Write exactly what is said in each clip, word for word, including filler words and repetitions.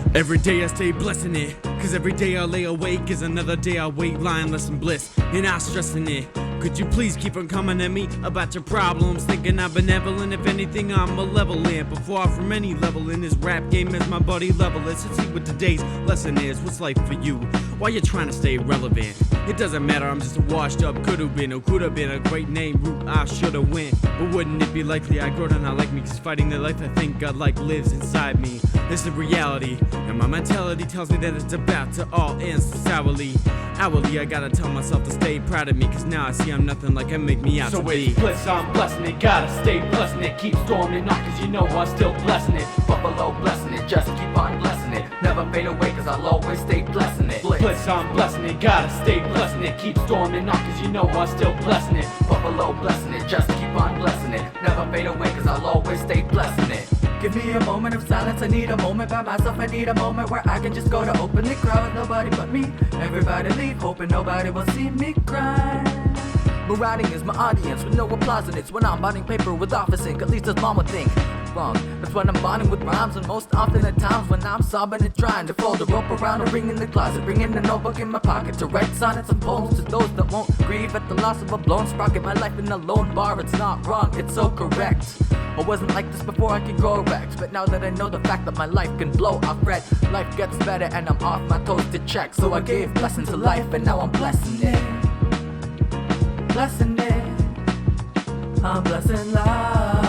Every day I stay blessing it, cause every day I lay awake is another day I wait, lying less in bliss, and I stressing it. Could you please keep on coming at me about your problems, thinking I'm benevolent? If anything, I'm malevolent, but far from any level in this rap game as my buddy level is. Let's see what today's lesson is. What's life for you? Why you trying to stay relevant? It doesn't matter, I'm just a washed up could've been, or could've been a great name route I should've went. But wouldn't it be likely I grow to not like me, cause fighting the life I think God like lives inside me. This is reality, and my mentality tells me that it's about to all end so sourly. Hourly, I gotta tell myself to stay proud of me, cause now I see I'm nothing like I make me out so to be. So it's bliss, I'm blessing it, gotta stay blessing it. Keep storming on, cause you know I'm still blessing it. Buffalo blessing it, just keep on blessing it. Never fade away, cause I'll always stay blessing it. Bliss, bliss I'm blessing it, gotta stay blessing it. Keep storming on, cause you know I'm still blessing it. Buffalo blessing it, just keep on blessing it. Never fade away, cause I'll always stay blessing it. Give me a moment of silence, I need a moment by myself. I need a moment where I can just go to openly cry with nobody but me. Everybody leave, hoping nobody will see me cry. But writing is my audience with no applause, and it's when I'm bonding paper with office ink. At least as mom would think. Wrong. That's when I'm bonding with rhymes, and most often at times when I'm sobbing and trying to fold a rope around a ring in the closet, bringing a notebook in my pocket to write sonnets and poems to those that won't grieve at the loss of a blown sprocket. My life in a lone bar, it's not wrong, it's so correct. I wasn't like this before I could grow erect, but now that I know the fact that my life can blow, I fret. Life gets better and I'm off my toes to check. So I gave blessing to life and now I'm blessing it. Blessing it. I'm blessing life.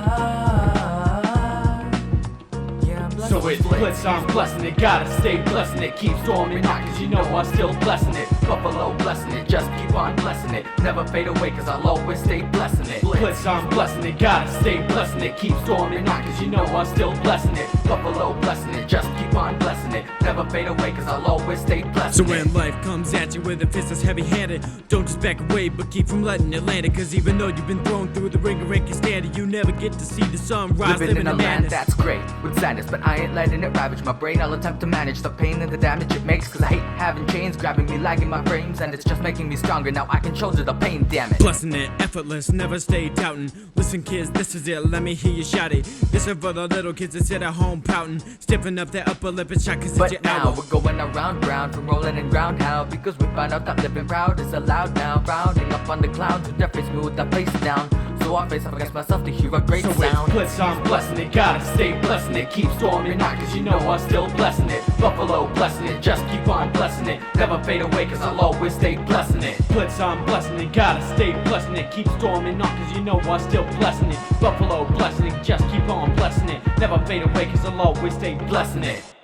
So it's bliss, I'm blessing it, gotta stay blessing it. Keep storming on, cause you know I'm still blessing it. Buffalo blessing it, just keep on blessing it. Never fade away, cause I'll always stay blessing it. Bliss, I'm blessing it, gotta stay blessing it. Keep storming on, cause you know I'm still blessing it. Buffalo blessing it, just keep on blessing it. Never fade away, cause I'll always stay blessing it. So when life comes at you with a fist that's heavy-handed, don't just back away, but keep from letting it land it. Cause even though you've been thrown through the ringer and can stand it, you never get to see the sun rise. Living, living in a land that's great, with sadness, but I ain't letting it ravage my brain. I'll attempt to manage the pain and the damage it makes, cause I hate having chains grabbing me, lagging my frames, and it's just making me stronger. Now I can shoulder the pain, damn it. Blessing it, effortless, never stay doubting. Listen kids, this is it, let me hear you shout it. This is for the little kids that sit at home pouting, stiffing up their upper lip and shot cause but it's your now hour. We're going around ground from rolling and ground how, because we found out that living proud is allowed now. Rounding up on the clouds with their face smooth, their face down. So I face up against myself to hear a great so sound. So it's bliss, I'm blessing it, gotta stay blessing it. Keep storming on, cause you know I'm still blessing it. Buffalo blessing it, just keep on blessing it. Never fade away, cause I'll always stay blessing it. Blitz, I'm blessing it, gotta stay blessing it. Keep storming on, cause you know I'm still blessing it. Buffalo blessing it, just keep on blessing it. Never fade away, cause I'll always stay blessing it.